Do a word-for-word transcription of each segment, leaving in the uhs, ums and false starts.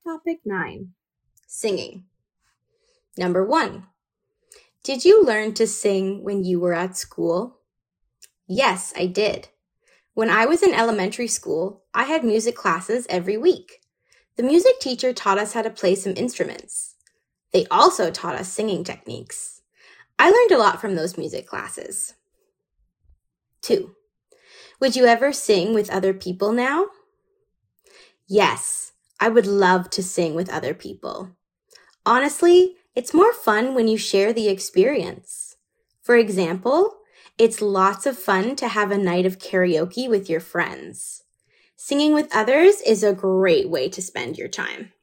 Topic nine. Singing. Number one. Did you learn to sing when you were at school? Yes, I did. When I was in elementary school, I had music classes every week. The music teacher taught us how to play some instruments. They also taught us singing techniques. I learned a lot from those music classes. Two. Would you ever sing with other people now? Yes, I would love to sing with other people. Honestly, it's more fun when you share the experience. For example, it's lots of fun to have a night of karaoke with your friends. Singing with others is a great way to spend your time.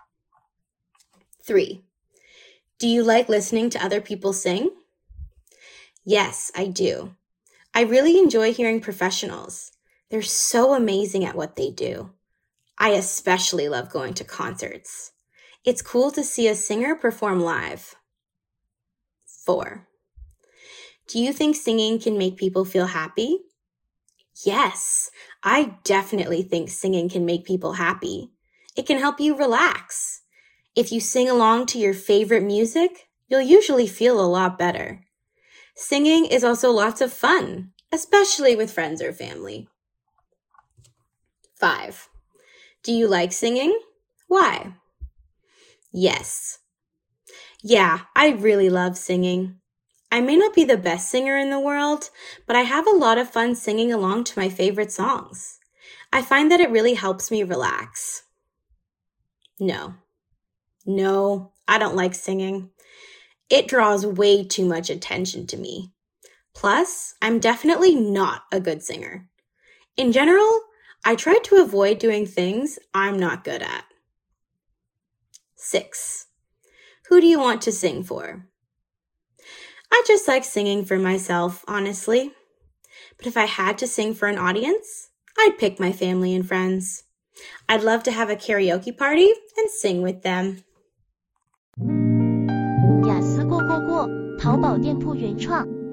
Three. Do you like listening to other people sing? Yes, I do. I really enjoy hearing professionals. They're so amazing at what they do. I especially love going to concerts. It's cool to see a singer perform live. Four. Do you think singing can make people feel happy? Yes, I definitely think singing can make people happy. It can help you relax. If you sing along to your favorite music, you'll usually feel a lot better. Singing is also lots of fun, especially with friends or family. Five. Do you like singing? Why? Yes. Yeah, I really love singing. I may not be the best singer in the world, but I have a lot of fun singing along to my favorite songs. I find that it really helps me relax. No. No, I don't like singing. It draws way too much attention to me. Plus, I'm definitely not a good singer. In general, I try to avoid doing things I'm not good at. Six. Who do you want to sing for? I just like singing for myself, honestly. But if I had to sing for an audience, I'd pick my family and friends. I'd love to have a karaoke party and sing with them. 雅思过过过，淘宝店铺原创。